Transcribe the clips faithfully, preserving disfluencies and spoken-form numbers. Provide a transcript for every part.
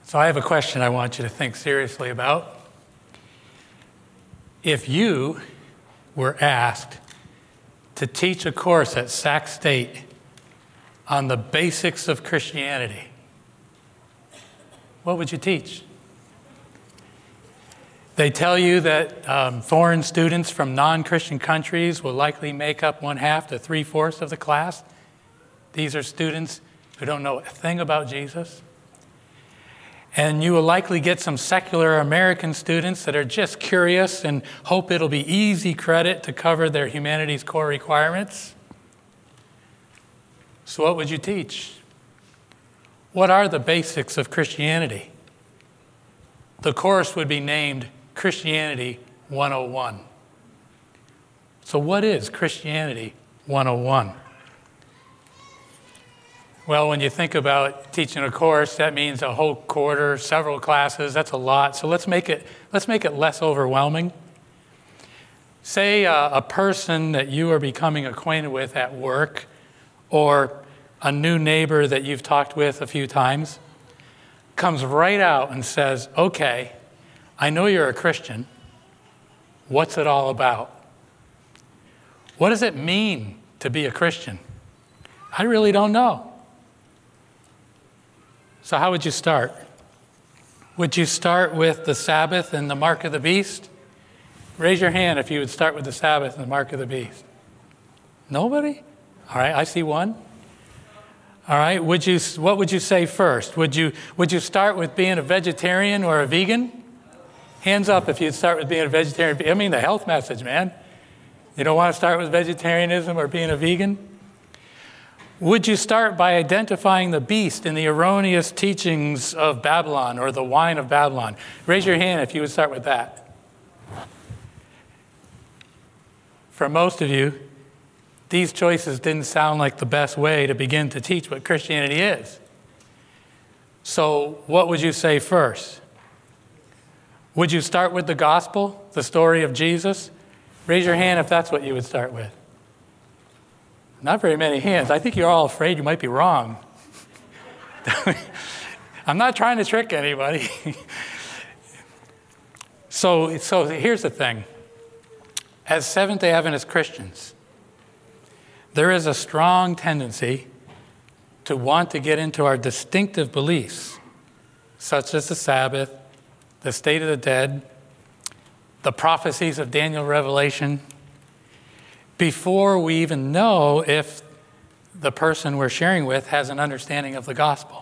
So I have a question I want you to think seriously about. If you were asked to teach a course at Sac State on the basics of Christianity, what would you teach? They tell you that um, foreign students from non-Christian countries will likely make up one half to three-fourths of the class. These are students who don't know a thing about Jesus. And you will likely get some secular American students that are just curious and hope it'll be easy credit to cover their humanities core requirements. So what would you teach? What are the basics of Christianity? The course would be named Christianity one oh one. So what is Christianity one oh one? Well, when you think about teaching a course, that means a whole quarter, several classes. That's a lot. So let's make it, let's make it less overwhelming. Say uh, a person that you are becoming acquainted with at work, or a new neighbor that you've talked with a few times, comes right out and says, okay, I know you're a Christian. What's it all about? What does it mean to be a Christian? I really don't know. So how would you start? Would you start with the Sabbath and the mark of the beast? Raise your hand if you would start with the Sabbath and the mark of the beast. Nobody? All right, I see one. All right, would you, what would you say first? Would you, would you start with being a vegetarian or a vegan? Hands up if you'd start with being a vegetarian. I mean the health message, man. You don't want to start with vegetarianism or being a vegan? Would you start by identifying the beast in the erroneous teachings of Babylon or the wine of Babylon? Raise your hand if you would start with that. For most of you, these choices didn't sound like the best way to begin to teach what Christianity is. So what would you say first? Would you start with the gospel, the story of Jesus? Raise your hand if that's what you would start with. Not very many hands. I think you're all afraid you might be wrong. I'm not trying to trick anybody. so, so here's the thing. As Seventh-day Adventist Christians, there is a strong tendency to want to get into our distinctive beliefs, such as the Sabbath, the state of the dead, the prophecies of Daniel, Revelation, before we even know if the person we're sharing with has an understanding of the gospel.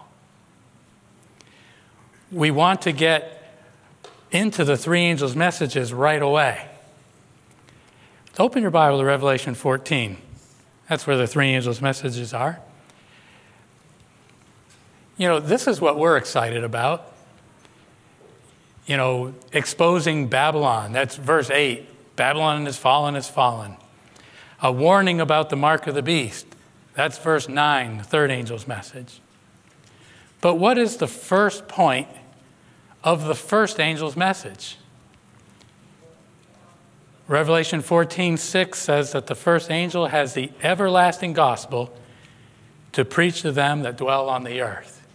We want to get into the three angels' messages right away. So open your Bible to Revelation fourteen. That's where the three angels' messages are. You know, this is what we're excited about. You know, exposing Babylon. That's verse eight. Babylon is fallen, is fallen. A warning about the mark of the beast. That's verse nine, the third angel's message. But what is the first point of the first angel's message? Revelation fourteen six says that the first angel has the everlasting gospel to preach to them that dwell on the earth.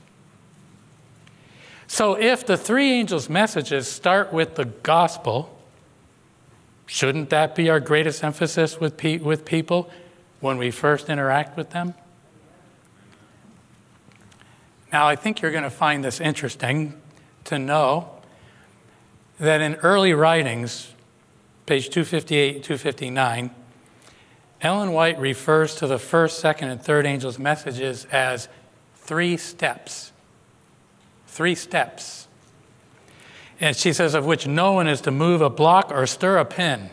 So if the three angels' messages start with the gospel, shouldn't that be our greatest emphasis with, pe- with people when we first interact with them? Now, I think you're going to find this interesting to know that in early writings, page two fifty-eight, two fifty-nine, Ellen White refers to the first, second, and third angels' messages as three steps. Three steps. And she says, of which no one is to move a block or stir a pin.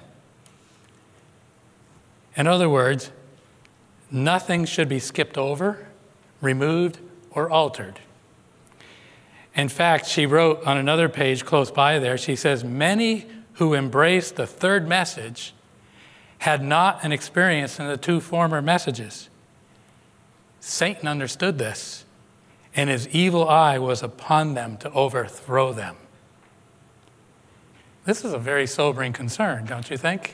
In other words, nothing should be skipped over, removed, or altered. In fact, she wrote on another page close by there, she says, many who embraced the third message had not an experience in the two former messages. Satan understood this, and his evil eye was upon them to overthrow them. This is a very sobering concern, don't you think?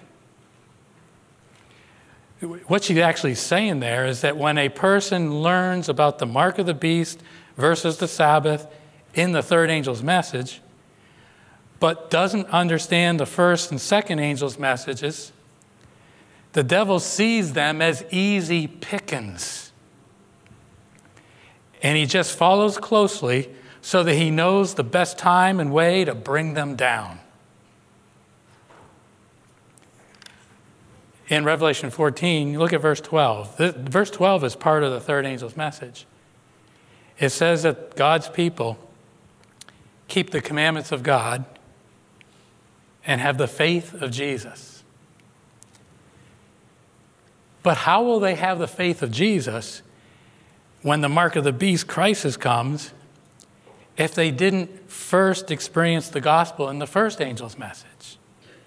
What she's actually saying there is that when a person learns about the mark of the beast versus the Sabbath in the third angel's message, but doesn't understand the first and second angel's messages, the devil sees them as easy pickings. And he just follows closely so that he knows the best time and way to bring them down. In Revelation fourteen, you look at verse twelve. Verse twelve is part of the third angel's message. It says that God's people keep the commandments of God and have the faith of Jesus. But how will they have the faith of Jesus when the mark of the beast crisis comes if they didn't first experience the gospel in the first angel's message?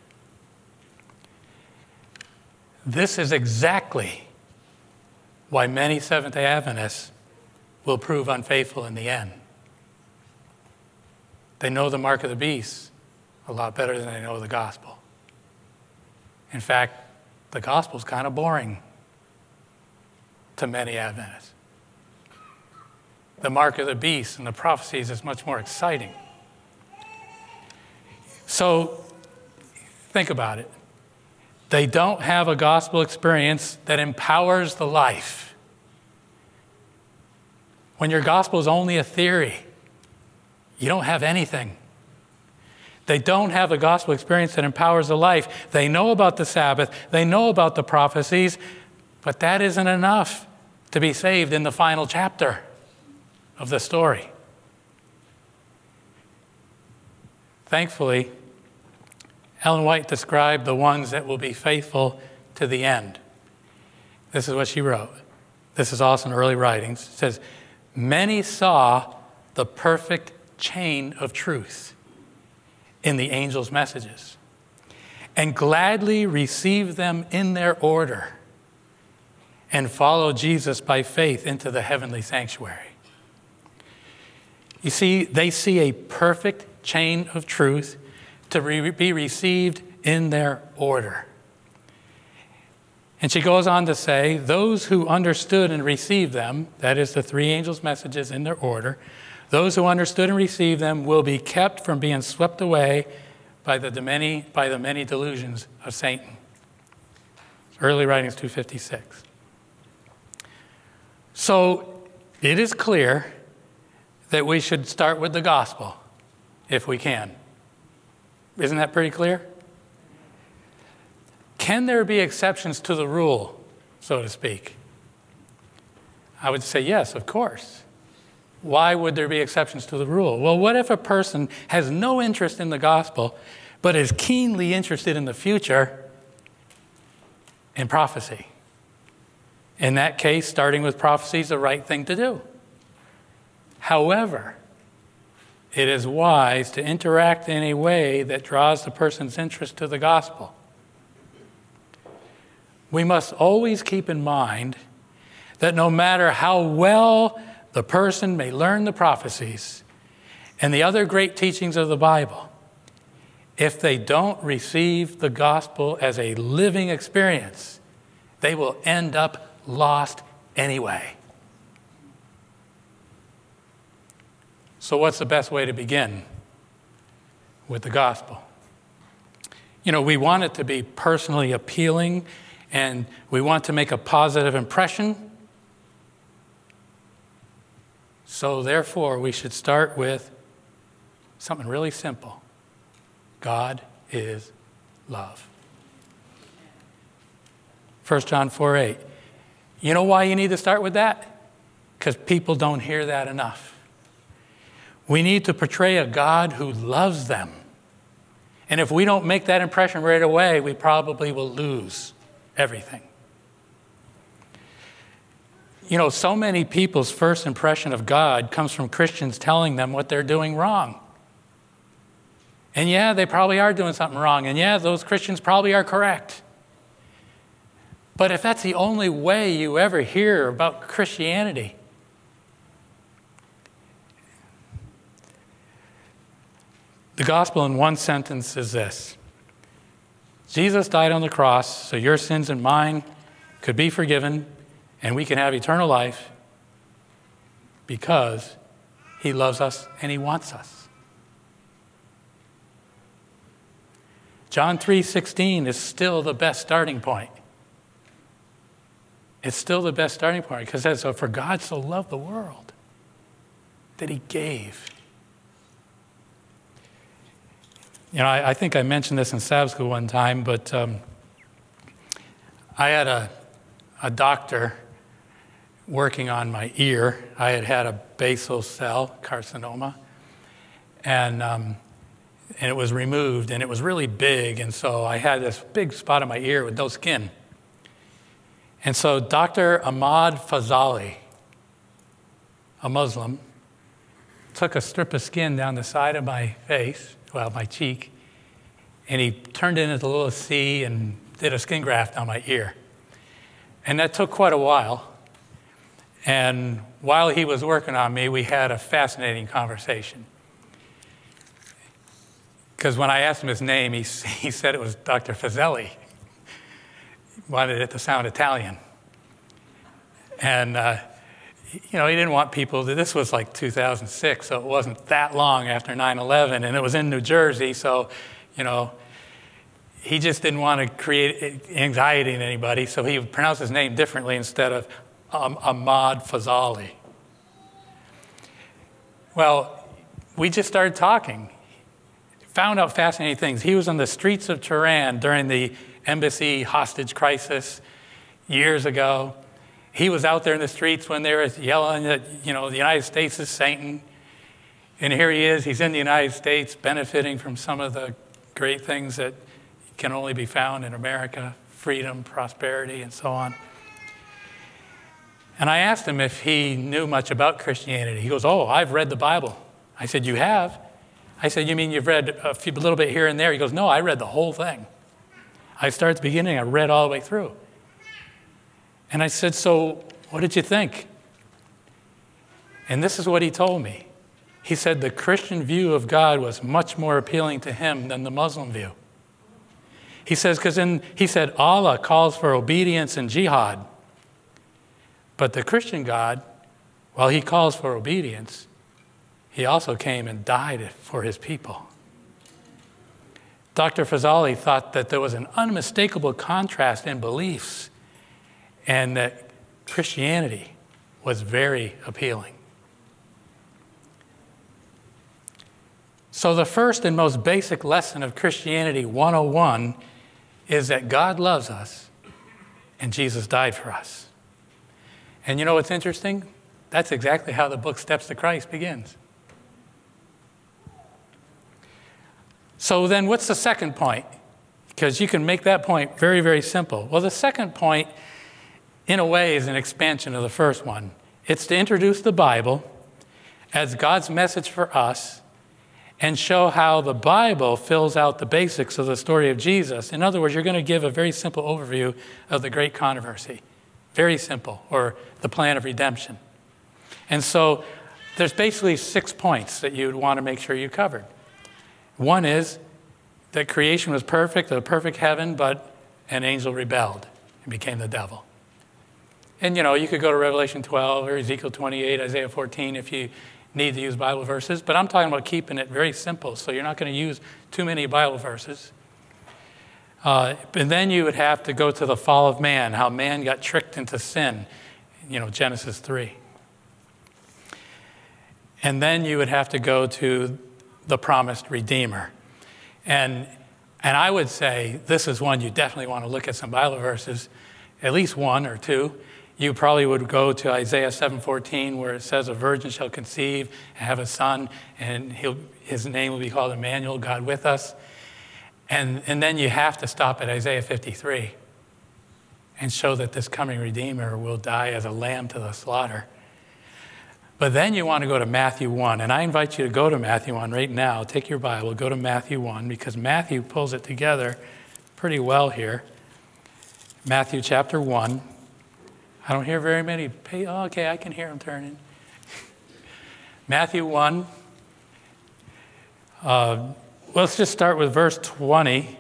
This is exactly why many Seventh-day Adventists will prove unfaithful in the end. They know the mark of the beast a lot better than they know the gospel. In fact, the gospel is kind of boring to many Adventists. The mark of the beast and the prophecies is much more exciting. So think about it. They don't have a gospel experience that empowers the life. When your gospel is only a theory, you don't have anything. They don't have a gospel experience that empowers the life. They know about the Sabbath. They know about the prophecies, but that isn't enough to be saved in the final chapter of the story. Thankfully, Ellen White described the ones that will be faithful to the end. This is what she wrote. This is also in early writings. It says, many saw the perfect chain of truth in the angel's messages and gladly received them in their order and followed Jesus by faith into the heavenly sanctuary. You see, they see a perfect chain of truth to re- be received in their order. And she goes on to say, those who understood and received them, that is the three angels' messages in their order, those who understood and received them will be kept from being swept away by the many, by the many delusions of Satan. Early Writings two fifty-six. So it is clear that we should start with the gospel if we can. Isn't that pretty clear? Can there be exceptions to the rule, so to speak? I would say yes, of course. Why would there be exceptions to the rule? Well, what if a person has no interest in the gospel, but is keenly interested in the future in prophecy? In that case, starting with prophecy is the right thing to do. However, it is wise to interact in a way that draws the person's interest to the gospel. We must always keep in mind that no matter how well the person may learn the prophecies and the other great teachings of the Bible, if they don't receive the gospel as a living experience, they will end up lost anyway. So what's the best way to begin? With the gospel. You know, we want it to be personally appealing, and we want to make a positive impression. So therefore, we should start with something really simple. God is love. First John four eight. You know why you need to start with that? Because people don't hear that enough. We need to portray a God who loves them. And if we don't make that impression right away, we probably will lose everything. You know, so many people's first impression of God comes from Christians telling them what they're doing wrong. And yeah, they probably are doing something wrong. And yeah, those Christians probably are correct. But if that's the only way you ever hear about Christianity, the gospel in one sentence is this. Jesus died on the cross so your sins and mine could be forgiven and we can have eternal life because He loves us and he wants us. John three sixteen is still the best starting point. It's still the best starting point because it says, so for God so loved the world that he gave. You know, I, I think I mentioned this in Sabbath school one time, but um, I had a, a doctor working on my ear. I had had a basal cell carcinoma, and um, and it was removed, and it was really big, and so I had this big spot on my ear with no skin. And so Doctor Ahmad Fazali, a Muslim, took a strip of skin down the side of my face, well, my cheek, and he turned it into a little C and did a skin graft on my ear. And that took quite a while. And while he was working on me, we had a fascinating conversation. Because when I asked him his name, he, he said it was Doctor Fazeli. He wanted it to sound Italian. And, uh, you know, he didn't want people to, this was like two thousand six, so it wasn't that long after nine eleven, and it was in New Jersey, so, you know, he just didn't want to create anxiety in anybody, so he would pronounce his name differently instead of um, Ahmad Fazali. Well, we just started talking. Found out fascinating things. He was on the streets of Tehran during the embassy hostage crisis years ago. He was out there in the streets when they were yelling that, you know, the United States is Satan. And here he is, he's in the United States benefiting from some of the great things that can only be found in America, freedom, prosperity, and so on. And I asked him if he knew much about Christianity. He goes, oh, I've read the Bible. I said, you have? I said, you mean you've read a, few, a little bit here and there? He goes, no, I read the whole thing. I started at the beginning, I read all the way through. And I said, so what did you think? And this is what he told me. He said the Christian view of God was much more appealing to him than the Muslim view. He says, because in, he said, Allah calls for obedience and jihad. But the Christian God, while he calls for obedience, he also came and died for his people. Doctor Fazali thought that there was an unmistakable contrast in beliefs and that Christianity was very appealing. So the first and most basic lesson of Christianity one oh one is that God loves us and Jesus died for us. And you know what's interesting? That's exactly how the book Steps to Christ begins. So then what's the second point? Because you can make that point very, very simple. Well, the second point, in a way, is an expansion of the first one. It's to introduce the Bible as God's message for us and show how the Bible fills out the basics of the story of Jesus. In other words, you're going to give a very simple overview of the great controversy. Very simple, or the plan of redemption. And so there's basically six points that you'd want to make sure you covered. One is that creation was perfect, a perfect heaven, but an angel rebelled and became the devil. And, you know, you could go to Revelation twelve or Ezekiel twenty-eight, Isaiah fourteen if you need to use Bible verses. But I'm talking about keeping it very simple, so you're not going to use too many Bible verses. Uh, and then you would have to go to the fall of man, how man got tricked into sin, you know, Genesis three. And then you would have to go to the promised Redeemer. And, and I would say this is one you definitely want to look at some Bible verses, at least one or two. You probably would go to Isaiah seven fourteen, where it says, a virgin shall conceive and have a son, and he'll, his name will be called Emmanuel, God with us. And, and then you have to stop at Isaiah fifty-three and show that this coming Redeemer will die as a lamb to the slaughter. But then you want to go to Matthew one, and I invite you to go to Matthew one right now. Take your Bible, go to Matthew one, because Matthew pulls it together pretty well here. Matthew chapter one. I don't hear very many. Pay, oh, okay, I can hear them turning. Matthew one. Uh, let's just start with verse twenty.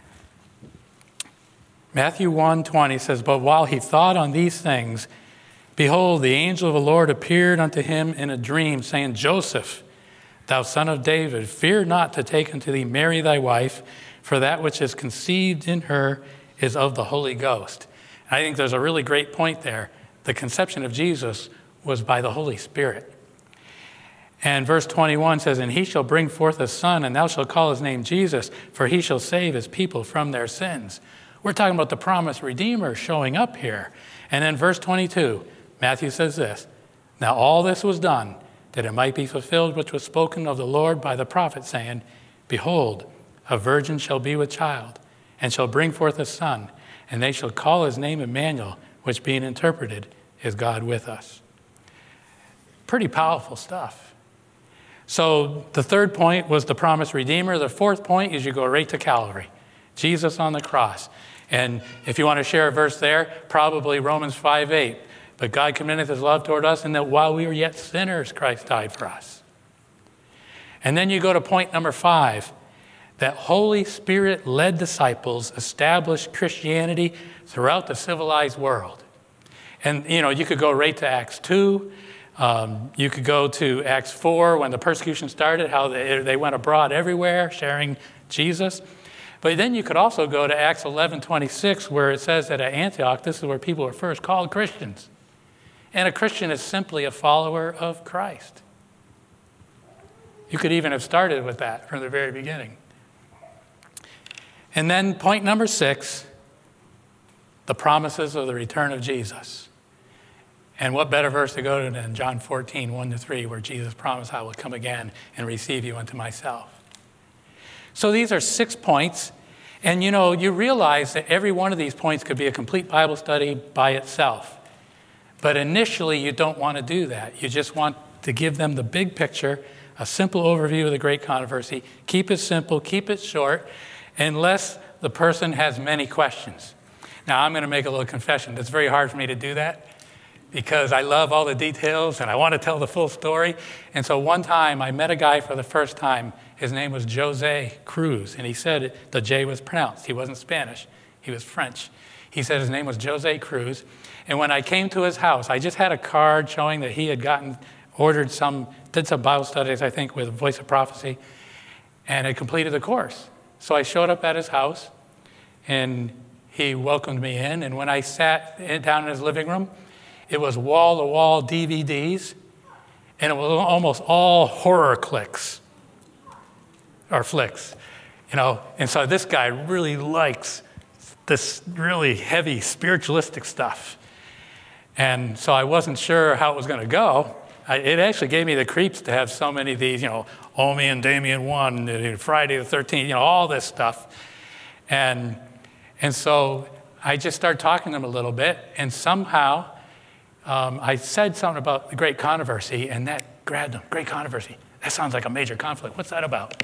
Matthew one twenty says, but while he thought on these things, Behold, the angel of the Lord appeared unto him in a dream, saying, Joseph, thou son of David, fear not to take unto thee Mary thy wife, for that which is conceived in her is of the Holy Ghost. And I think there's a really great point there. The conception of Jesus was by the Holy Spirit. And verse twenty-one says, And he shall bring forth a son, and thou shalt call his name Jesus, for he shall save his people from their sins. We're talking about the promised Redeemer showing up here. And then verse twenty-two, Matthew says this, Now all this was done, that it might be fulfilled which was spoken of the Lord by the prophet, saying, Behold, a virgin shall be with child, and shall bring forth a son, and they shall call his name Emmanuel, which being interpreted is God with us. Pretty powerful stuff. So the third point was the promised Redeemer. The fourth point is you go right to Calvary, Jesus on the cross. And if you want to share a verse there, probably Romans five eight. But God commendeth his love toward us, in that while we were yet sinners, Christ died for us. And then you go to point number five, that Holy Spirit-led disciples established Christianity throughout the civilized world. And, you know, you could go right to Acts two. Um, you could go to Acts four, when the persecution started, how they, they went abroad everywhere sharing Jesus. But then you could also go to Acts eleven twenty-six, where it says that at Antioch, this is where people were first called Christians. And a Christian is simply a follower of Christ. You could even have started with that from the very beginning. And then point number six, the promises of the return of Jesus. And what better verse to go to than John fourteen, one to three, where Jesus promised, I will come again and receive you unto myself. So these are six points. And you know, you realize that every one of these points could be a complete Bible study by itself. But initially, you don't want to do that. You just want to give them the big picture, a simple overview of the great controversy. Keep it simple, keep it short, unless the person has many questions. Now, I'm going to make a little confession. It's very hard for me to do that, because I love all the details and I want to tell the full story. And so one time I met a guy for the first time. His name was Jose Cruz, and he said the J was pronounced. He wasn't Spanish, he was French. He said his name was Jose Cruz. And when I came to his house, I just had a card showing that he had gotten, ordered some, did some Bible studies, I think, with Voice of Prophecy, and had completed the course. So I showed up at his house, and he welcomed me in. And when I sat down in his living room, it was wall-to-wall D V Ds, and it was almost all horror clicks, or flicks, you know. And so this guy really likes this really heavy spiritualistic stuff. And so I wasn't sure how it was going to go. I, it actually gave me the creeps to have so many of these, you know, Omi and Damien one, Friday the thirteenth, you know, all this stuff. And, and so I just started talking to him a little bit, and somehow um, I said something about the great controversy, and that grabbed him. Great controversy. That sounds like a major conflict. What's that about?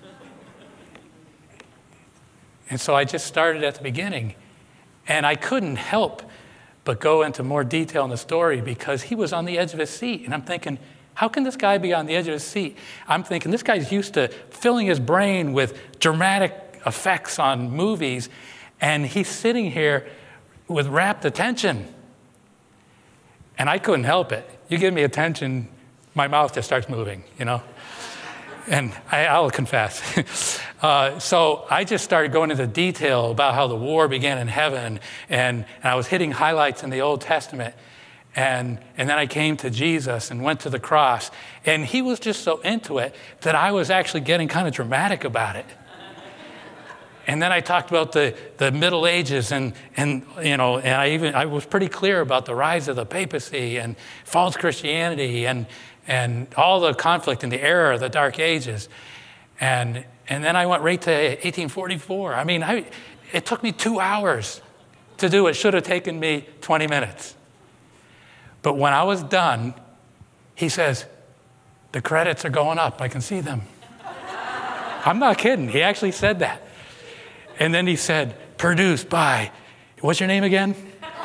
And so I just started at the beginning, and I couldn't help but go into more detail in the story, because he was on the edge of his seat. And I'm thinking, how can this guy be on the edge of his seat? I'm thinking, this guy's used to filling his brain with dramatic effects on movies, and he's sitting here with rapt attention. And I couldn't help it. You give me attention, my mouth just starts moving, you know? And I, I'll confess. uh, so I just started going into detail about how the war began in heaven, and, and I was hitting highlights in the Old Testament. And, and then I came to Jesus and went to the cross. And he was just so into it that I was actually getting kind of dramatic about it. And then I talked about the, the Middle Ages, and, and, you know, and I even I was pretty clear about the rise of the papacy and false Christianity and, and all the conflict and the error of the Dark Ages. And, and then I went right to eighteen forty-four. I mean, I, it took me two hours to do. It should have taken me twenty minutes. But when I was done, he says, the credits are going up. I can see them. I'm not kidding. He actually said that. And then he said, produced by, what's your name again?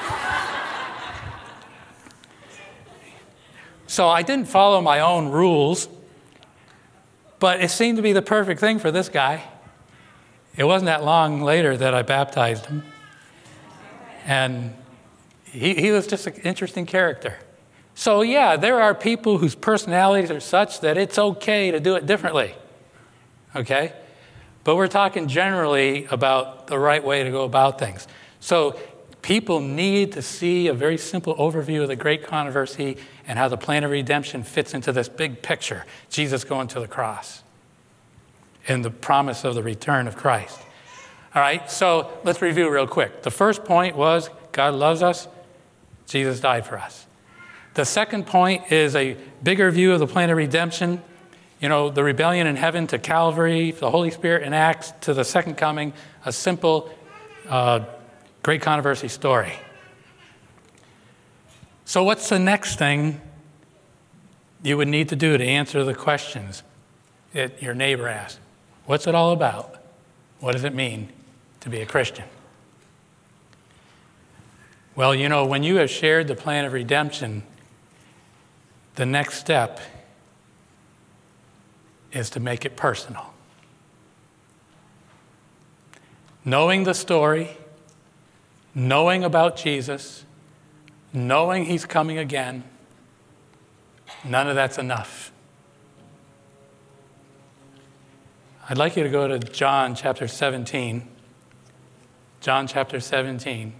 So I didn't follow my own rules, but it seemed to be the perfect thing for this guy. It wasn't that long later that I baptized him. And he, he was just an interesting character. So yeah, there are people whose personalities are such that it's okay to do it differently, okay? But we're talking generally about the right way to go about things. So people need to see a very simple overview of the great controversy and how the plan of redemption fits into this big picture, Jesus going to the cross and the promise of the return of Christ. All right, so let's review real quick. The first point was God loves us, Jesus died for us. The second point is a bigger view of the plan of redemption. You know, the rebellion in heaven to Calvary, the Holy Spirit in Acts to the second coming, a simple, uh, great controversy story. So what's the next thing you would need to do to answer the questions that your neighbor asked? What's it all about? What does it mean to be a Christian? Well, you know, when you have shared the plan of redemption, the next step is to make it personal. Knowing the story, knowing about Jesus, knowing he's coming again, none of that's enough. I'd like you to go to John chapter seventeen. John chapter seventeen.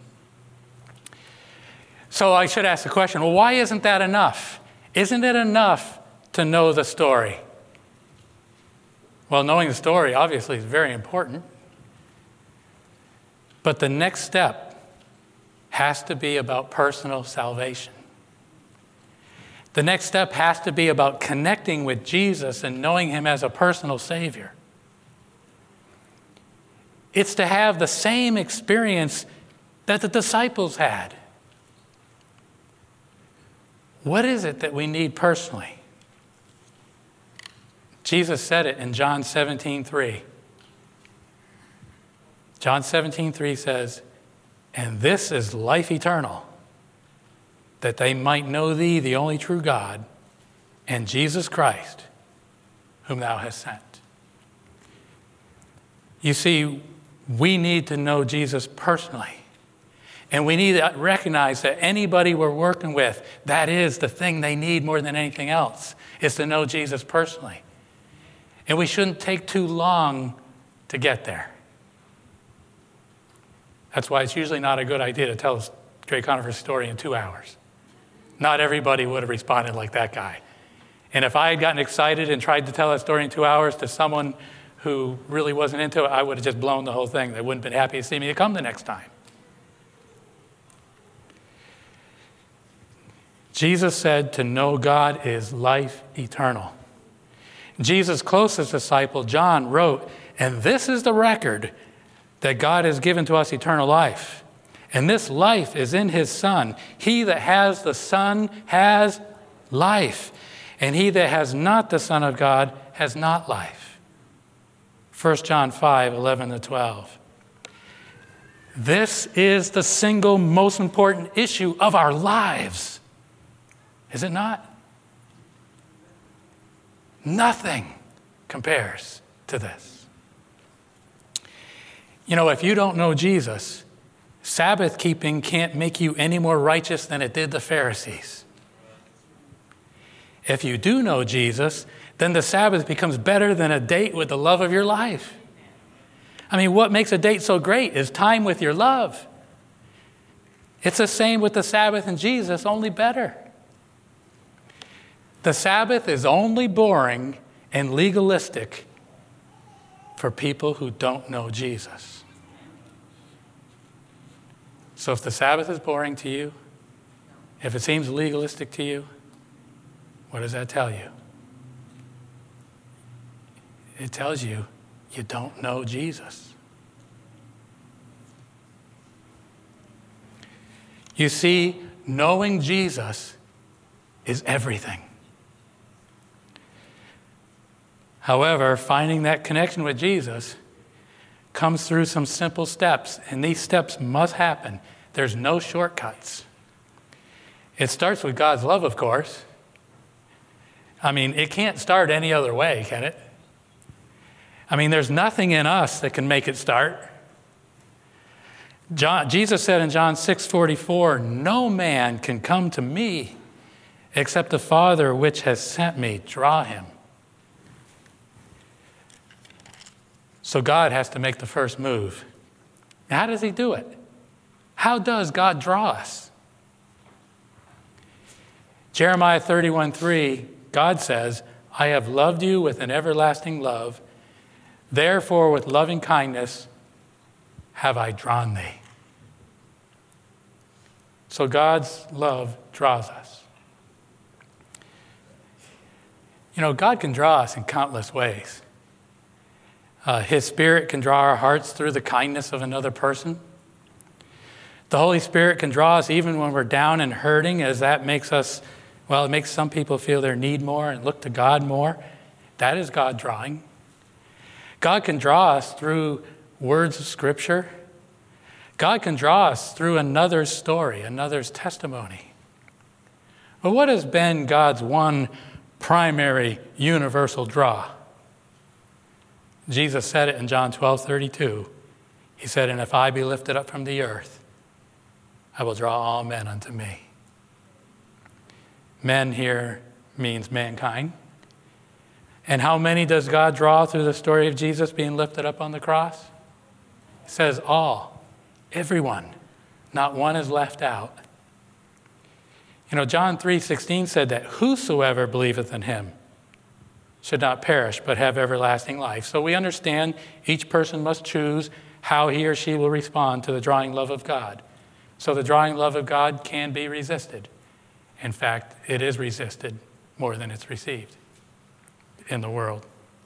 So I should ask the question, well, why isn't that enough? Isn't it enough to know the story? Well, knowing the story obviously is very important. But the next step has to be about personal salvation. The next step has to be about connecting with Jesus and knowing him as a personal Savior. It's to have the same experience that the disciples had. What is it that we need personally? Jesus said it in John seventeen three. John seventeen three says, "And this is life eternal, that they might know thee, the only true God, and Jesus Christ, whom thou hast sent." You see, we need to know Jesus personally. And we need to recognize that anybody we're working with, that is the thing they need more than anything else, is to know Jesus personally. And we shouldn't take too long to get there. That's why it's usually not a good idea to tell a great controversy story in two hours. Not everybody would have responded like that guy. And if I had gotten excited and tried to tell that story in two hours to someone who really wasn't into it, I would have just blown the whole thing. They wouldn't have been happy to see me to come the next time. Jesus said to know God is life eternal. Jesus' closest disciple, John, wrote, "And this is the record that God has given to us eternal life. And this life is in his Son. He that has the Son has life. And he that has not the Son of God has not life." First John five, eleven to twelve. This is the single most important issue of our lives. Is it not? Nothing compares to this. You know, if you don't know Jesus, Sabbath keeping can't make you any more righteous than it did the Pharisees. If you do know Jesus, then the Sabbath becomes better than a date with the love of your life. I mean, what makes a date so great is time with your love. It's the same with the Sabbath and Jesus, only better. The Sabbath is only boring and legalistic for people who don't know Jesus. So if the Sabbath is boring to you, if it seems legalistic to you, what does that tell you? It tells you you don't know Jesus. You see, knowing Jesus is everything. However, finding that connection with Jesus comes through some simple steps, and these steps must happen. There's no shortcuts. It starts with God's love, of course. I mean, it can't start any other way, can it? I mean, there's nothing in us that can make it start. John, Jesus said in John six forty-four, no man can come to me except the Father which has sent me draw him. So God has to make the first move. How does he do it? How does God draw us? Jeremiah thirty-one three, God says, I have loved you with an everlasting love. Therefore, with loving kindness have I drawn thee. So God's love draws us. You know, God can draw us in countless ways. Uh, His Spirit can draw our hearts through the kindness of another person. The Holy Spirit can draw us even when we're down and hurting, as that makes us, well, it makes some people feel their need more and look to God more. That is God drawing. God can draw us through words of Scripture. God can draw us through another's story, another's testimony. But what has been God's one primary universal draw? Jesus said it in John twelve thirty-two. He said, and if I be lifted up from the earth, I will draw all men unto me. Men here means mankind. And how many does God draw through the story of Jesus being lifted up on the cross? It says all, everyone. Not one is left out. You know, John three sixteen said that whosoever believeth in him should not perish, but have everlasting life. So we understand each person must choose how he or she will respond to the drawing love of God. So the drawing love of God can be resisted. In fact, it is resisted more than it's received in the world.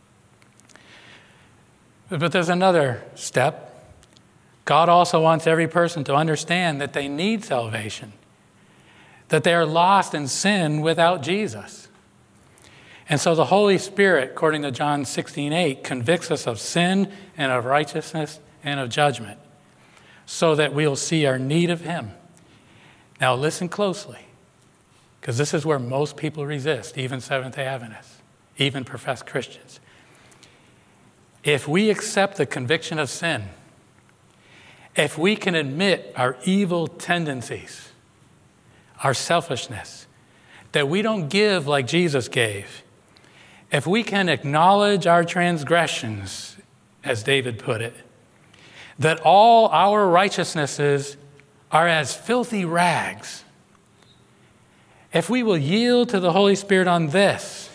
But there's another step. God also wants every person to understand that they need salvation, that they are lost in sin without Jesus. And so the Holy Spirit, according to John sixteen eight, convicts us of sin and of righteousness and of judgment, so that we'll see our need of him. Now listen closely, because this is where most people resist, even Seventh-day Adventists, even professed Christians. If we accept the conviction of sin, if we can admit our evil tendencies, our selfishness, that we don't give like Jesus gave, if we can acknowledge our transgressions, as David put it, that all our righteousnesses are as filthy rags, if we will yield to the Holy Spirit on this,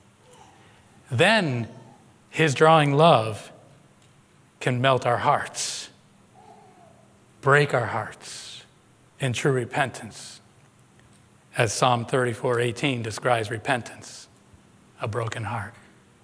then his drawing love can melt our hearts, break our hearts in true repentance, as Psalm thirty-four eighteen describes repentance, a broken heart.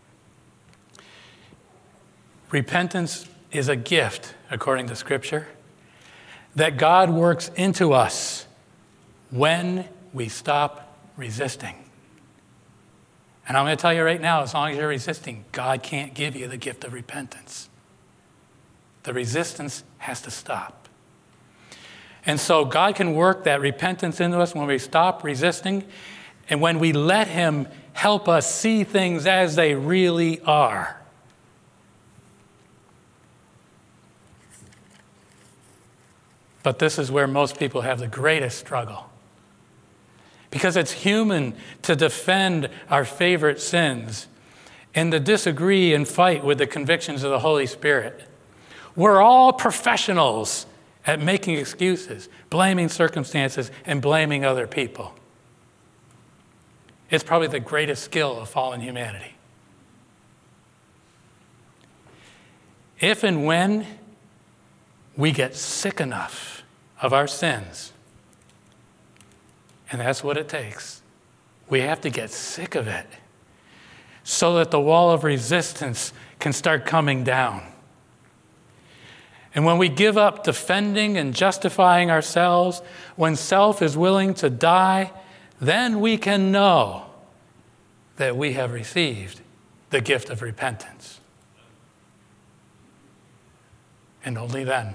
Repentance is a gift, according to Scripture, that God works into us when we stop resisting. And I'm going to tell you right now, as long as you're resisting, God can't give you the gift of repentance. The resistance has to stop. And so God can work that repentance into us when we stop resisting and when we let him help us see things as they really are. But this is where most people have the greatest struggle. Because it's human to defend our favorite sins and to disagree and fight with the convictions of the Holy Spirit. We're all professionals at making excuses, blaming circumstances, and blaming other people. It's probably the greatest skill of fallen humanity. If and when we get sick enough of our sins, and that's what it takes, we have to get sick of it so that the wall of resistance can start coming down. And when we give up defending and justifying ourselves, when self is willing to die, then we can know that we have received the gift of repentance. And only then.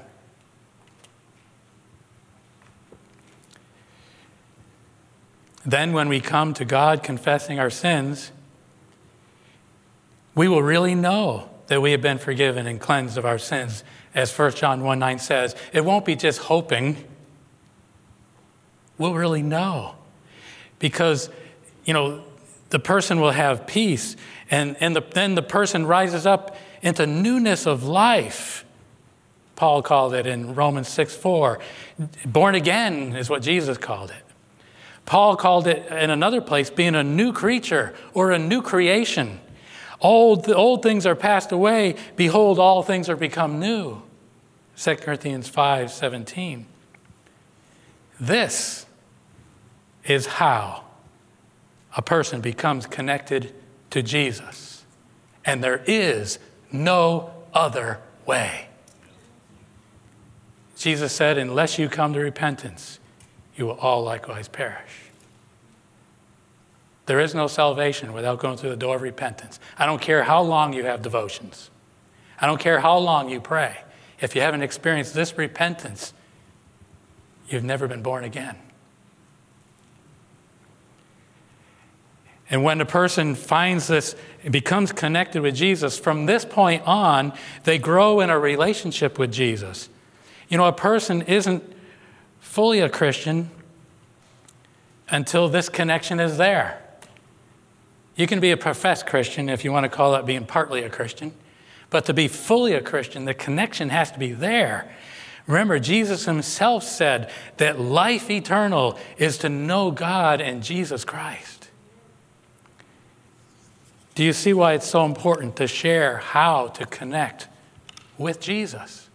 Then when we come to God confessing our sins, we will really know that we have been forgiven and cleansed of our sins, as First John one nine says. It won't be just hoping. We'll really know. Because, you know, the person will have peace, and, and the, then the person rises up into newness of life. Paul called it in Romans six four. Born again is what Jesus called it. Paul called it in another place being a new creature or a new creation. Old, the old things are passed away. Behold, all things are become new. Second Corinthians five seventeen. This is how a person becomes connected to Jesus. And there is no other way. Jesus said, unless you come to repentance, you will all likewise perish. There is no salvation without going through the door of repentance. I don't care how long you have devotions. I don't care how long you pray. If you haven't experienced this repentance, you've never been born again. And when a person finds this, becomes connected with Jesus, from this point on, they grow in a relationship with Jesus. You know, a person isn't fully a Christian until this connection is there. You can be a professed Christian if you want to call that being partly a Christian. But to be fully a Christian, the connection has to be there. Remember, Jesus himself said that life eternal is to know God and Jesus Christ. Do you see why it's so important to share how to connect with Jesus?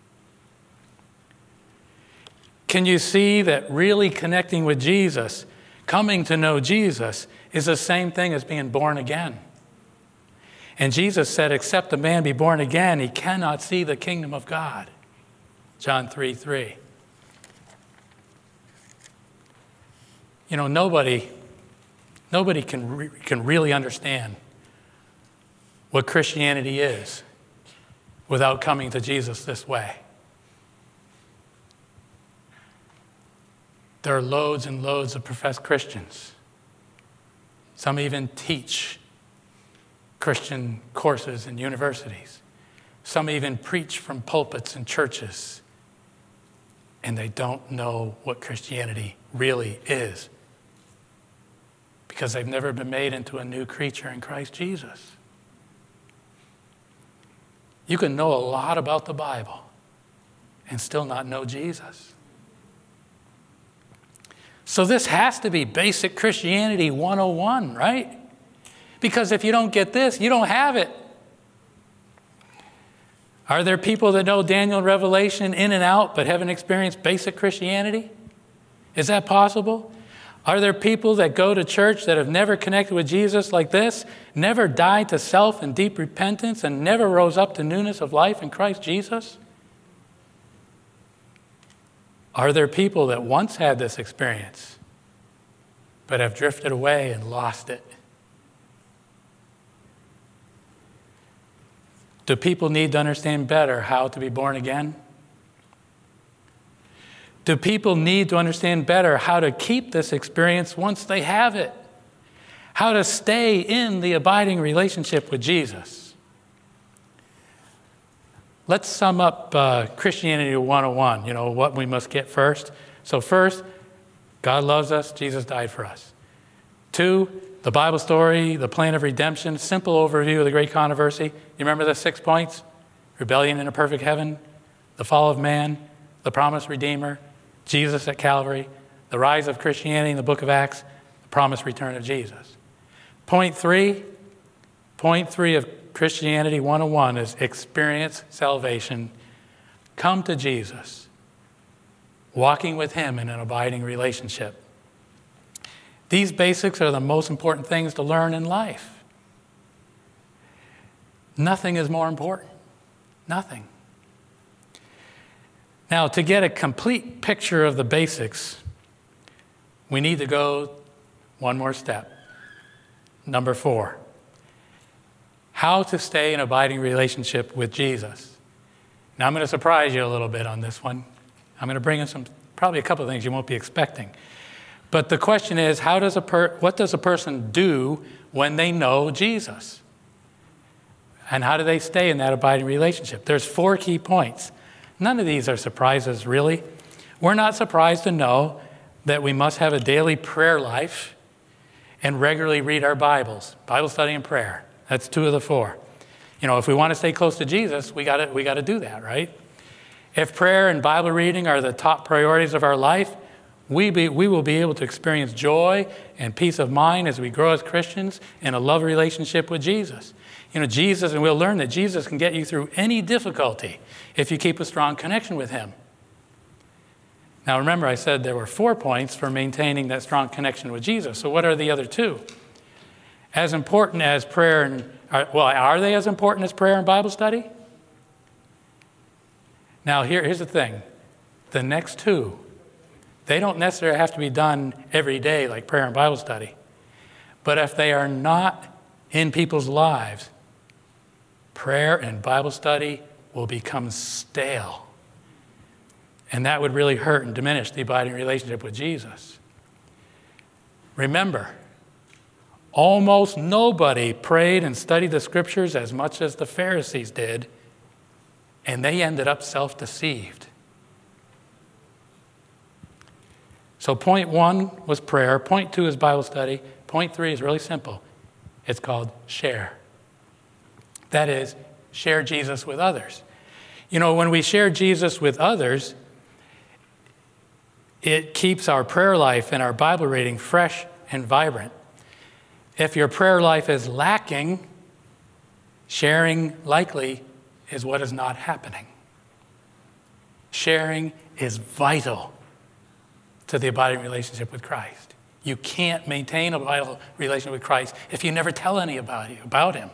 Can you see that really connecting with Jesus, coming to know Jesus, is the same thing as being born again? And Jesus said, except a man be born again, he cannot see the kingdom of God. John three three. You know, nobody, nobody can, re- can really understand what Christianity is without coming to Jesus this way. There are loads and loads of professed Christians. Some even teach Christian courses in universities. Some even preach from pulpits and churches. And they don't know what Christianity really is because they've never been made into a new creature in Christ Jesus. You can know a lot about the Bible and still not know Jesus. So this has to be basic Christianity one oh one, right? Because if you don't get this, you don't have it. Are there people that know Daniel and Revelation in and out but haven't experienced basic Christianity? Is that possible? Are there people that go to church that have never connected with Jesus like this, never died to self in deep repentance, and never rose up to newness of life in Christ Jesus? Are there people that once had this experience but have drifted away and lost it? Do people need to understand better how to be born again? Do people need to understand better how to keep this experience once they have it? How to stay in the abiding relationship with Jesus? Let's sum up uh, Christianity one oh one, you know, what we must get first. So first, God loves us, Jesus died for us. Two, the Bible story, the plan of redemption, simple overview of the great controversy. You remember the six points? Rebellion in a perfect heaven, the fall of man, the promised Redeemer, Jesus at Calvary, the rise of Christianity in the book of Acts, the promised return of Jesus. Point three, point three of Christianity one oh one is experience salvation. Come to Jesus, walking with him in an abiding relationship. These basics are the most important things to learn in life. Nothing is more important. Nothing. Now, to get a complete picture of the basics, we need to go one more step. Number four, how to stay in abiding relationship with Jesus. Now, I'm going to surprise you a little bit on this one. I'm going to bring in some, probably a couple of things you won't be expecting. But the question is, how does a per, what does a person do when they know Jesus? And how do they stay in that abiding relationship? There's four key points. None of these are surprises, really. We're not surprised to know that we must have a daily prayer life and regularly read our Bibles, Bible study and prayer. That's two of the four. You know, if we want to stay close to Jesus, we got we got to do that, right? If prayer and Bible reading are the top priorities of our life, we, be, we will be able to experience joy and peace of mind as we grow as Christians in a love relationship with Jesus. You know, Jesus, and we'll learn that Jesus can get you through any difficulty if you keep a strong connection with him. Now, remember, I said there were four points for maintaining that strong connection with Jesus. So what are the other two? As important as prayer and, well, are they as important as prayer and Bible study? Now, here, here's the thing. The next two, they don't necessarily have to be done every day like prayer and Bible study. But if they are not in people's lives, prayer and Bible study will become stale. And that would really hurt and diminish the abiding relationship with Jesus. Remember, almost nobody prayed and studied the scriptures as much as the Pharisees did, and they ended up self-deceived. So point one was prayer. Point two is Bible study. Point three is really simple. It's called share. That is, share Jesus with others. You know, when we share Jesus with others, it keeps our prayer life and our Bible reading fresh and vibrant. If your prayer life is lacking, sharing likely is what is not happening. Sharing is vital to the abiding relationship with Christ. You can't maintain a vital relationship with Christ if you never tell anybody about him.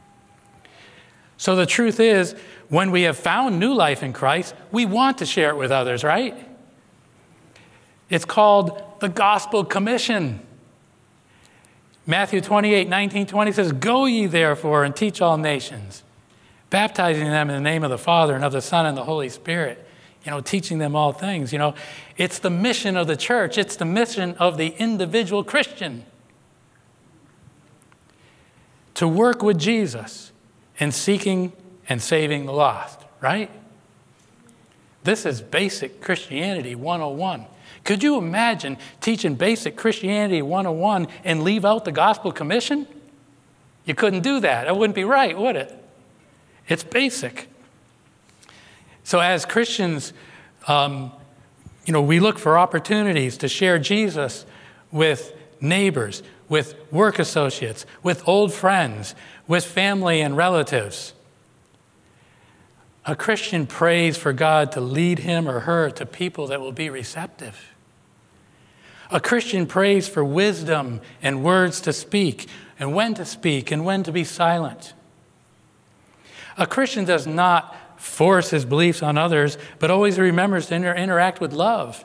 So the truth is, when we have found new life in Christ, we want to share it with others, right? It's called the Gospel Commission. Matthew twenty-eight, nineteen, twenty says, "Go ye therefore and teach all nations, baptizing them in the name of the Father and of the Son and the Holy Spirit." You know, teaching them all things. You know, it's the mission of the church. It's the mission of the individual Christian to work with Jesus in seeking and saving the lost, right? This is basic Christianity one oh one. Could you imagine teaching basic Christianity one oh one and leave out the Gospel Commission? You couldn't do that. That wouldn't be right, would it? It's basic. So as Christians, um, you know, we look for opportunities to share Jesus with neighbors, with work associates, with old friends, with family and relatives. A Christian prays for God to lead him or her to people that will be receptive. A Christian prays for wisdom and words to speak, and when to speak and when to be silent. A Christian does not force his beliefs on others, but always remembers to inter- interact with love.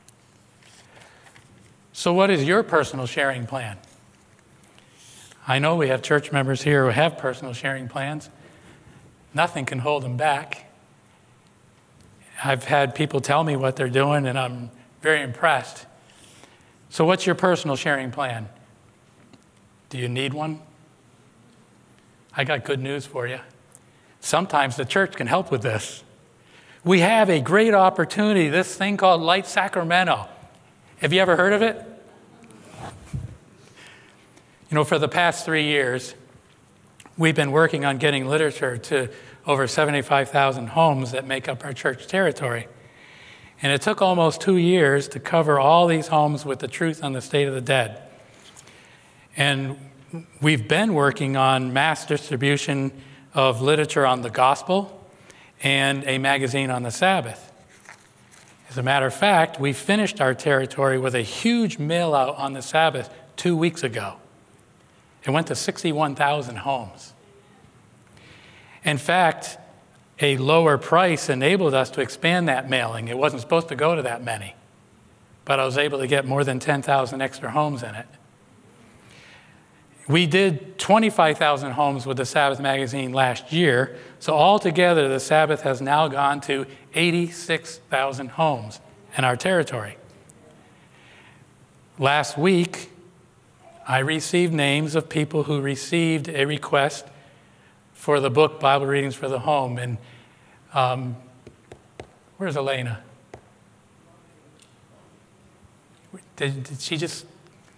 So what is your personal sharing plan? I know we have church members here who have personal sharing plans. Nothing can hold them back. I've had people tell me what they're doing, and I'm very impressed. So what's your personal sharing plan? Do you need one? I got good news for you. Sometimes the church can help with this. We have a great opportunity, this thing called Light Sacramento. Have you ever heard of it? You know, for the past three years, we've been working on getting literature to over seventy-five thousand homes that make up our church territory. And it took almost two years to cover all these homes with the truth on the state of the dead. And we've been working on mass distribution of literature on the gospel and a magazine on the Sabbath. As a matter of fact, we finished our territory with a huge mail out on the Sabbath two weeks ago. It went to sixty-one thousand homes. In fact, a lower price enabled us to expand that mailing. It wasn't supposed to go to that many, but I was able to get more than ten thousand extra homes in it. We did twenty-five thousand homes with the Sabbath magazine last year, so altogether the Sabbath has now gone to eighty-six thousand homes in our territory. Last week, I received names of people who received a request for the book Bible Readings for the Home. And um, where's Elena? Did, did she just?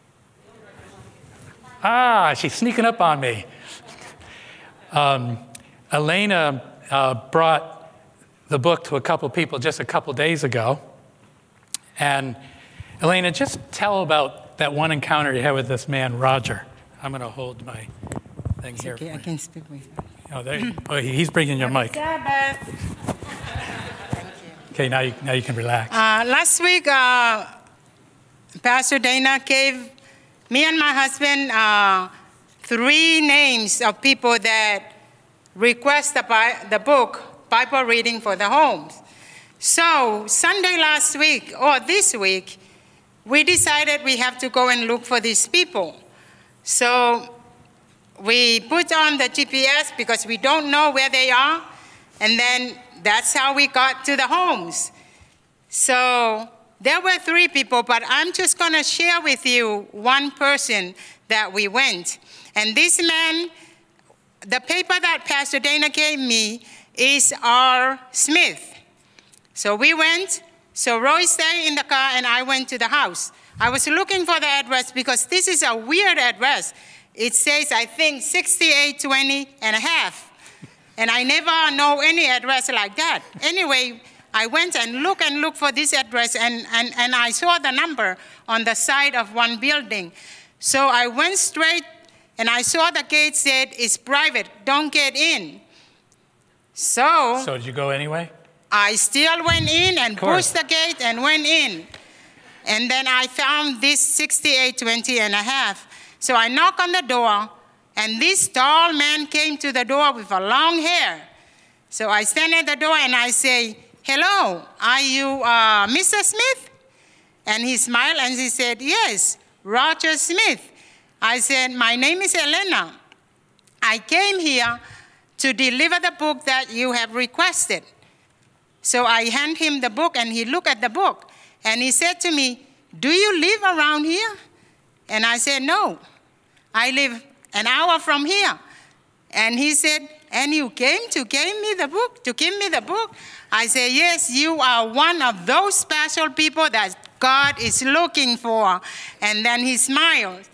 Ah, she's sneaking up on me. Um, Elena uh, brought the book to a couple people just a couple days ago. And Elena, just tell about that one encounter you had with this man, Roger. I'm going to hold my thing it's here. Okay, I can speak with you. Oh, there you, oh, he's bringing your mic. Sabbath. Okay, now you, now you can relax. Uh, last week, uh, Pastor Dana gave me and my husband uh, three names of people that request the, Bi- the book, Bible Reading for the Homes. So Sunday last week, or this week, we decided we have to go and look for these people. So we put on the G P S because we don't know where they are, and then that's how we got to the homes. So there were three people, but I'm just going to share with you one person that we went. And this man, the paper that Pastor Dana gave me is R. Smith. So we went, so Roy stayed in the car and I went to the house. I was looking for the address because this is a weird address. It says, I think, sixty-eight twenty and a half. And I never know any address like that. Anyway, I went and looked and looked for this address, and, and, and I saw the number on the side of one building. So I went straight, and I saw the gate said, it's private, don't get in. So, so did you go anyway? I still went in and pushed the gate and went in. And then I found this sixty-eight twenty and a half. So I knocked on the door, and this tall man came to the door with a long hair. So I stand at the door and I say, hello, are you uh, Mister Smith? And he smiled and he said, yes, Roger Smith. I said, my name is Elena. I came here to deliver the book that you have requested. So I hand him the book, and he looked at the book, and he said to me, do you live around here? And I said, no, I live an hour from here. And he said, and you came to give me the book, to give me the book? I said, yes, you are one of those special people that God is looking for. And then he smiled.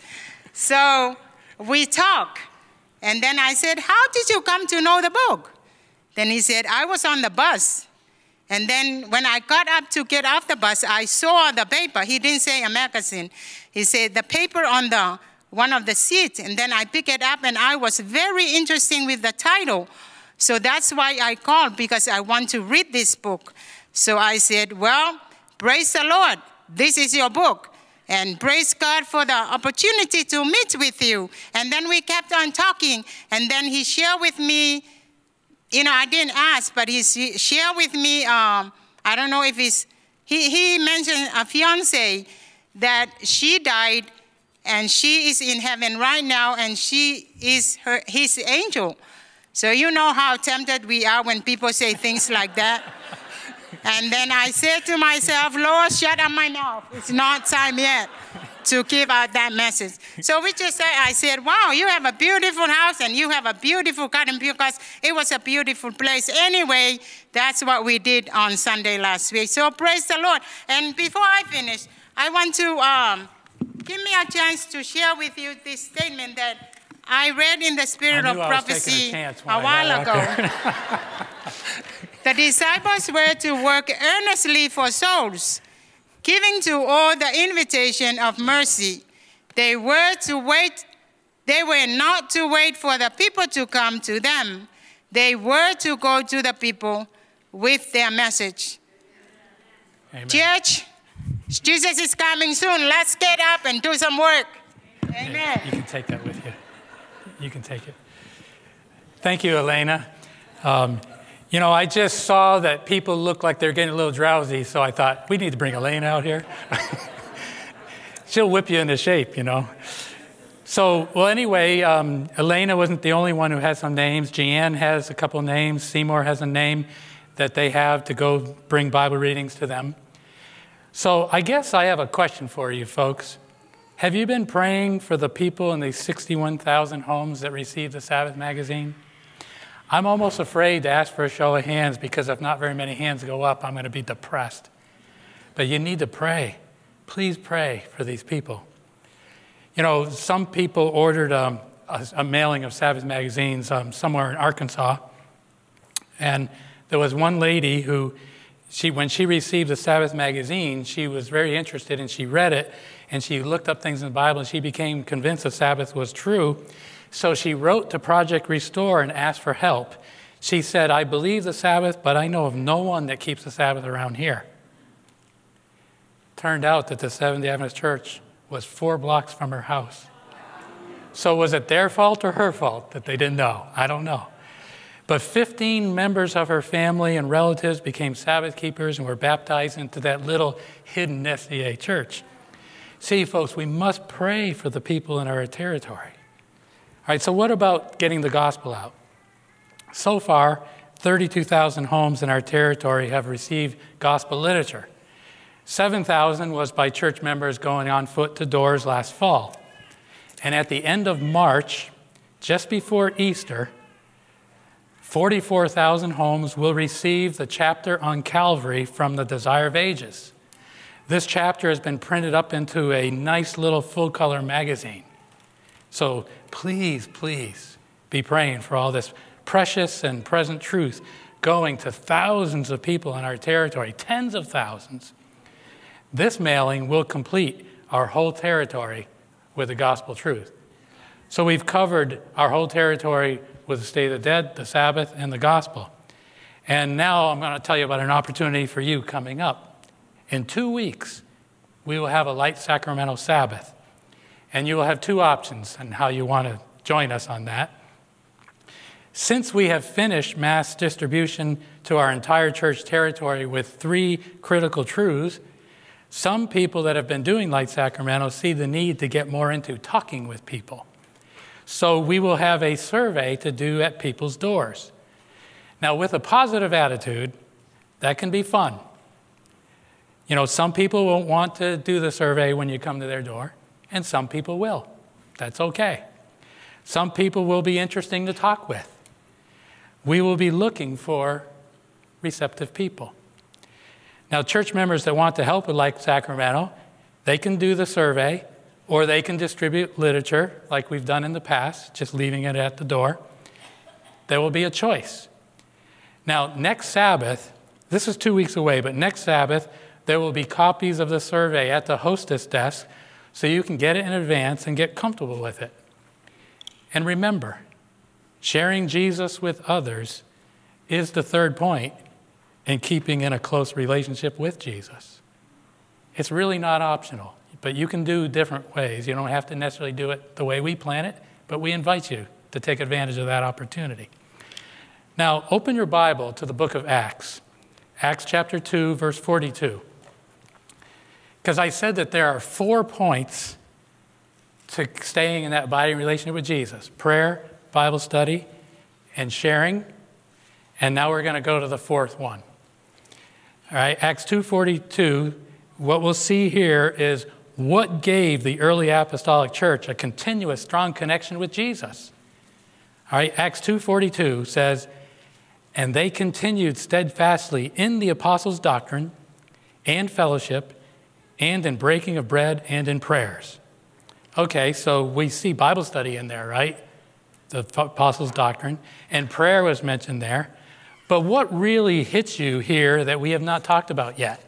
So we talked. And then I said, how did you come to know the book? Then he said, I was on the bus. And then when I got up to get off the bus, I saw the paper. He didn't say a magazine. He said the paper on the one of the seats. And then I picked it up, and I was very interested with the title. So that's why I called, because I want to read this book. So I said, well, praise the Lord. This is your book. And praise God for the opportunity to meet with you. And then we kept on talking. And then he shared with me, you know, I didn't ask, but he shared with me, um, I don't know if it's, he, he mentioned a fiance that she died, and she is in heaven right now, and she is her, his angel. So you know how tempted we are when people say things like that. And then I said to myself, Lord, shut up my mouth. It's not time yet to give out that message. So we just said, I said, wow, you have a beautiful house and you have a beautiful garden, because it was a beautiful place. Anyway, that's what we did on Sunday last week. So praise the Lord. And before I finish, I want to um, give me a chance to share with you this statement that I read in the Spirit of Prophecy a, a while ago. The disciples were to work earnestly for souls, giving to all the invitation of mercy. They were to wait. They were not to wait for the people to come to them. They were to go to the people with their message. Amen. Church, Jesus is coming soon. Let's get up and do some work. Amen. Yeah, you can take that with you. You can take it. Thank you, Elena. Um, you know, I just saw that people look like they're getting a little drowsy, so I thought, we need to bring Elena out here. She'll whip you into shape, you know. So, well, anyway, um, Elena wasn't the only one who had some names. Jeanne has a couple names. Seymour has a name that they have to go bring Bible readings to them. So I guess I have a question for you folks. Have you been praying for the people in these sixty-one thousand homes that receive the Sabbath magazine? I'm almost afraid to ask for a show of hands because if not very many hands go up, I'm going to be depressed. But you need to pray. Please pray for these people. You know, some people ordered um, a, a mailing of Sabbath magazines um, somewhere in Arkansas. And there was one lady who, she, when she received the Sabbath magazine, she was very interested and she read it and she looked up things in the Bible and she became convinced the Sabbath was true. So she wrote to Project Restore and asked for help. She said, I believe the Sabbath, but I know of no one that keeps the Sabbath around here. Turned out that the Seventh-day Adventist Church was four blocks from her house. So was it their fault or her fault that they didn't know? I don't know. But fifteen members of her family and relatives became Sabbath keepers and were baptized into that little hidden S D A church. See, folks, we must pray for the people in our territory. All right, so what about getting the gospel out? So far, thirty-two thousand homes in our territory have received gospel literature. seven thousand was by church members going on foot to doors last fall. And at the end of March, just before Easter, forty-four thousand homes will receive the chapter on Calvary from the Desire of Ages. This chapter has been printed up into a nice little full-color magazine. So please, please be praying for all this precious and present truth going to thousands of people in our territory, tens of thousands. This mailing will complete our whole territory with the gospel truth. So we've covered our whole territory with the state of the dead, the Sabbath, and the gospel. And now I'm going to tell you about an opportunity for you coming up. In two weeks, we will have a Light Sacramento Sabbath. And you will have two options on how you want to join us on that. Since we have finished mass distribution to our entire church territory with three critical truths, some people that have been doing Light Sacramento see the need to get more into talking with people. So we will have a survey to do at people's doors. Now, with a positive attitude, that can be fun. You know, some people won't want to do the survey when you come to their door, and some people will. That's okay. Some people will be interesting to talk with. We will be looking for receptive people. Now, church members that want to help with Light Sacramento, they can do the survey, or they can distribute literature like we've done in the past, just leaving it at the door. There will be a choice. Now, next Sabbath, this is two weeks away, but next Sabbath, there will be copies of the survey at the hostess desk so you can get it in advance and get comfortable with it. And remember, sharing Jesus with others is the third point in keeping in a close relationship with Jesus. It's really not optional, but you can do different ways. You don't have to necessarily do it the way we plan it, but we invite you to take advantage of that opportunity. Now, open your Bible to the book of Acts, Acts chapter two, verse forty-two. Because I said that there are four points to staying in that abiding relationship with Jesus: prayer, Bible study, and sharing. And now we're going to go to the fourth one. All right, Acts two forty-two, what we'll see here is what gave the early apostolic church a continuous, strong connection with Jesus. All right, Acts two forty-two says, and they continued steadfastly in the apostles' doctrine and fellowship and in breaking of bread and in prayers. Okay, so we see Bible study in there, right? The apostles' doctrine. And prayer was mentioned there. But what really hits you here that we have not talked about yet?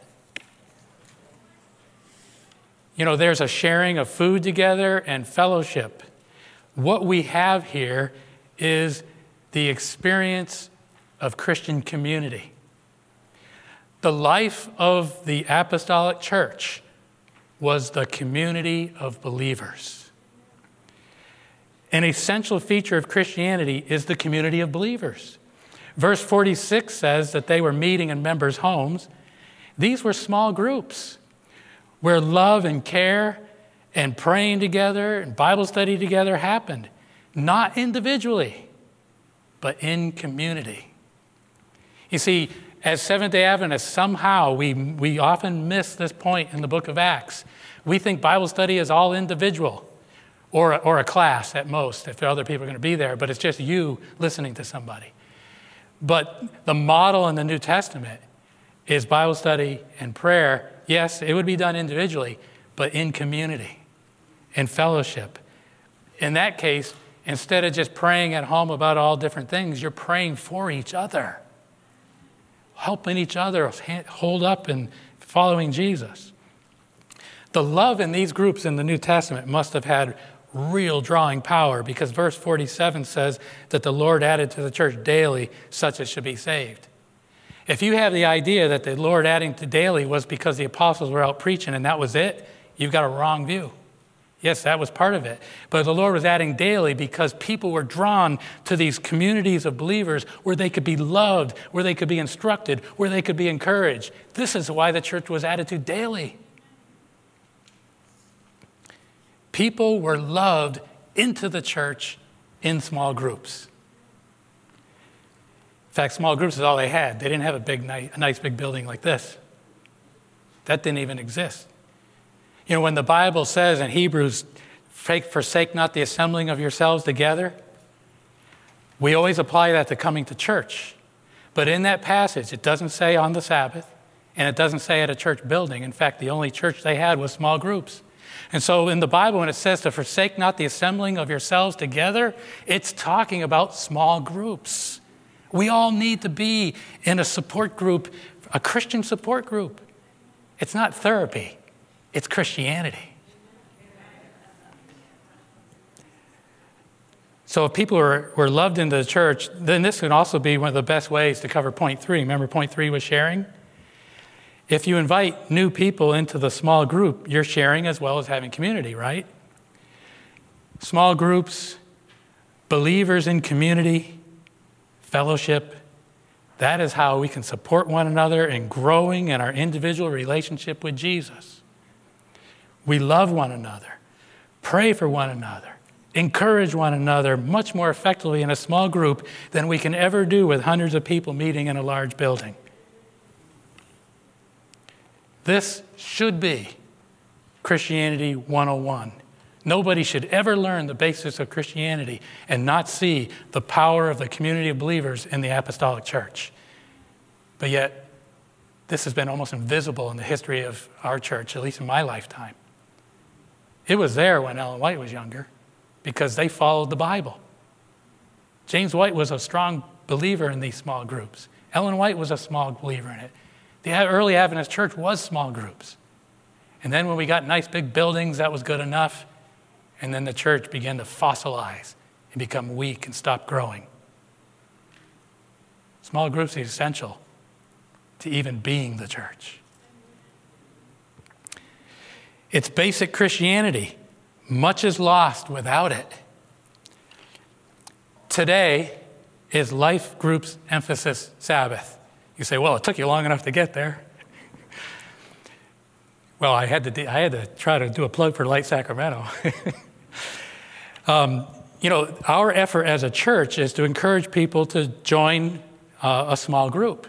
You know, there's a sharing of food together and fellowship. What we have here is the experience of Christian community. The life of the apostolic church was the community of believers. An essential feature of Christianity is the community of believers. Verse forty-six says that they were meeting in members' homes. These were small groups where love and care and praying together and Bible study together happened, not individually, but in community. You see, as Seventh-day Adventists, somehow we, we often miss this point in the book of Acts. We think Bible study is all individual, or, or a class at most, if other people are going to be there, but it's just you listening to somebody. But the model in the New Testament is Bible study and prayer. Yes, it would be done individually, but in community, in fellowship. In that case, instead of just praying at home about all different things, you're praying for each other, helping each other hold up and following Jesus. The love in these groups in the New Testament must have had real drawing power, because verse forty-seven says that the Lord added to the church daily such as should be saved. If you have the idea that the Lord adding to daily was because the apostles were out preaching and that was it, you've got a wrong view. Yes, that was part of it. But the Lord was adding daily because people were drawn to these communities of believers where they could be loved, where they could be instructed, where they could be encouraged. This is why the church was added to daily. People were loved into the church in small groups. In fact, small groups is all they had. They didn't have a big, nice, a nice big building like this. That didn't even exist. You know, when the Bible says in Hebrews, forsake not the assembling of yourselves together, we always apply that to coming to church. But in that passage, it doesn't say on the Sabbath, and it doesn't say at a church building. In fact, the only church they had was small groups. And so in the Bible, when it says to forsake not the assembling of yourselves together, it's talking about small groups. We all need to be in a support group, a Christian support group. It's not therapy, it's Christianity. So if people were, were loved into the church, then this can also be one of the best ways to cover point three. Remember point three was sharing? If you invite new people into the small group, you're sharing as well as having community, right? Small groups, believers in community, fellowship, that is how we can support one another in growing in our individual relationship with Jesus. We love one another, pray for one another, encourage one another much more effectively in a small group than we can ever do with hundreds of people meeting in a large building. This should be Christianity one oh one. Nobody should ever learn the basics of Christianity and not see the power of the community of believers in the apostolic church. But yet, this has been almost invisible in the history of our church, at least in my lifetime. It was there when Ellen White was younger because they followed the Bible. James White was a strong believer in these small groups. Ellen White was a small believer in it. The early Adventist church was small groups. And then when we got nice big buildings, that was good enough. And then the church began to fossilize and become weak and stop growing. Small groups are essential to even being the church. It's basic Christianity. Much is lost without it. Today is Life Group's emphasis Sabbath. You say, well, it took you long enough to get there. Well, I had to do, I had to try to do a plug for Light Sacramento. um, you know, our effort as a church is to encourage people to join uh, a small group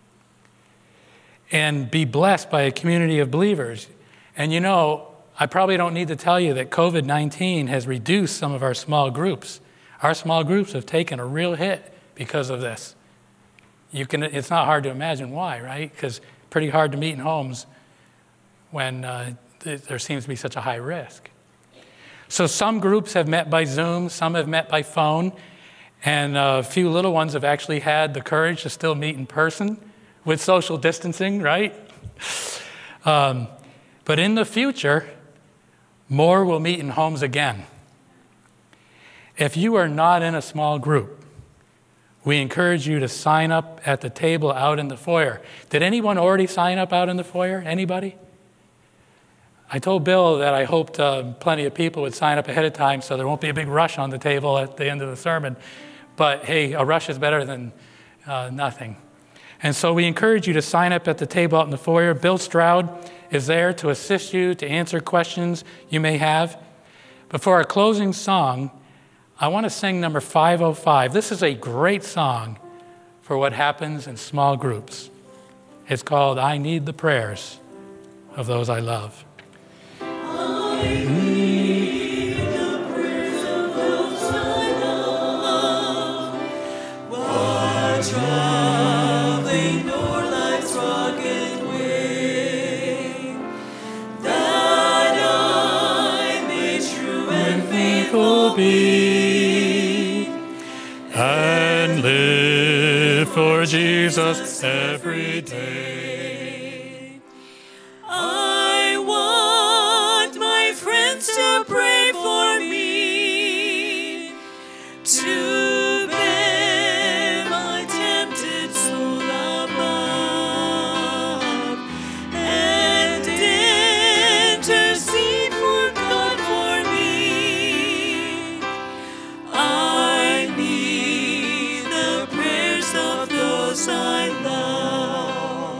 and be blessed by a community of believers. And you know, I probably don't need to tell you that covid nineteen has reduced some of our small groups. Our small groups have taken a real hit because of this. You can, it's not hard to imagine why, right? Because pretty hard to meet in homes when uh, th- there seems to be such a high risk. So some groups have met by Zoom, some have met by phone, and a few little ones have actually had the courage to still meet in person with social distancing, right? Um, but in the future, more will meet in homes again. If you are not in a small group, we encourage you to sign up at the table out in the foyer. Did anyone already sign up out in the foyer? Anybody? I told Bill that I hoped uh, plenty of people would sign up ahead of time so there won't be a big rush on the table at the end of the sermon. But hey, a rush is better than uh, nothing. And so we encourage you to sign up at the table out in the foyer. Bill Stroud is there to assist you, to answer questions you may have. Before our closing song, I want to sing number five oh five. This is a great song for what happens in small groups. It's called I Need the Prayers of Those I Love. I need the prayers of those I love. Watch traveling o'er life's rugged way, that I may true and faithful be, and live for Jesus every day. I want my friends to pray for me, to bear my tempted soul above, and intercede for God for me. I need the prayers of those I love.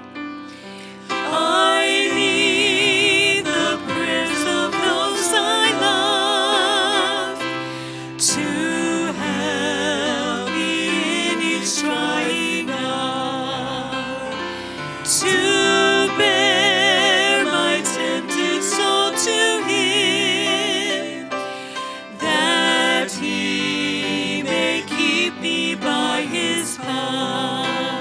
I need the prayers of those I love to help me in each trying hour, to bear my tempted soul to Him, that He may keep me by His power.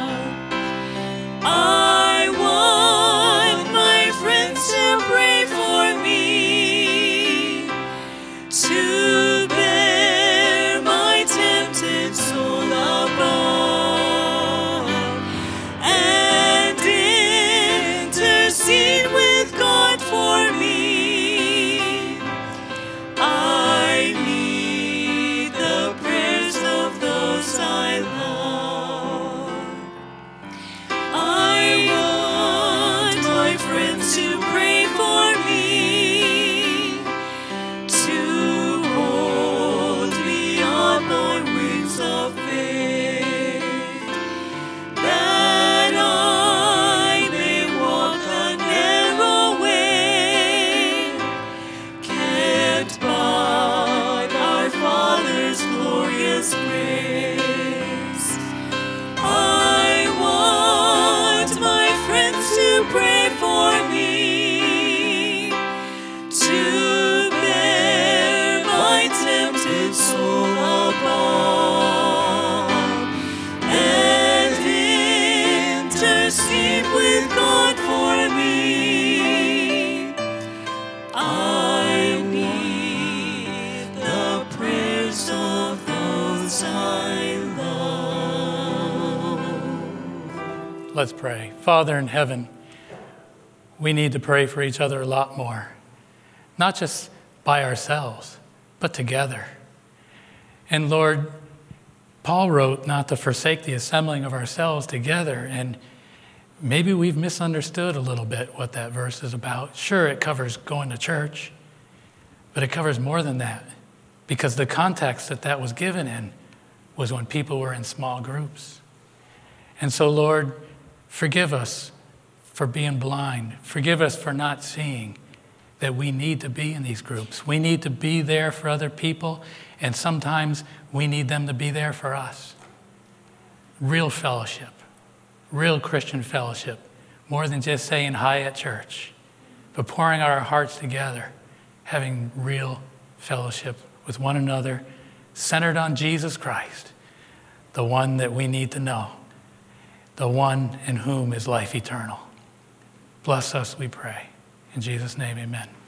I want my friends to pray for me, to bear my tempted soul above, and intercede with God for me. I need the prayers of those I love. I want my friends to pray for me, to hold me on my wings of faith, that I may walk the narrow way, kept by our Father's glorious grace. I want my friends to pray for me, to bear my tempted soul above, and intercede with God for me. I need the prayers of those I love. Let's pray. Father in heaven, we need to pray for each other a lot more, not just by ourselves, but together. And Lord, Paul wrote not to forsake the assembling of ourselves together, and maybe we've misunderstood a little bit what that verse is about. Sure, it covers going to church, but it covers more than that, because the context that that was given in was when people were in small groups. And so, Lord, forgive us for being blind. Forgive us for not seeing that we need to be in these groups. We need to be there for other people, and sometimes we need them to be there for us. Real fellowship, real Christian fellowship, more than just saying hi at church, but pouring our hearts together, having real fellowship with one another, centered on Jesus Christ, the one that we need to know, the one in whom is life eternal. Bless us, we pray. In Jesus' name, amen.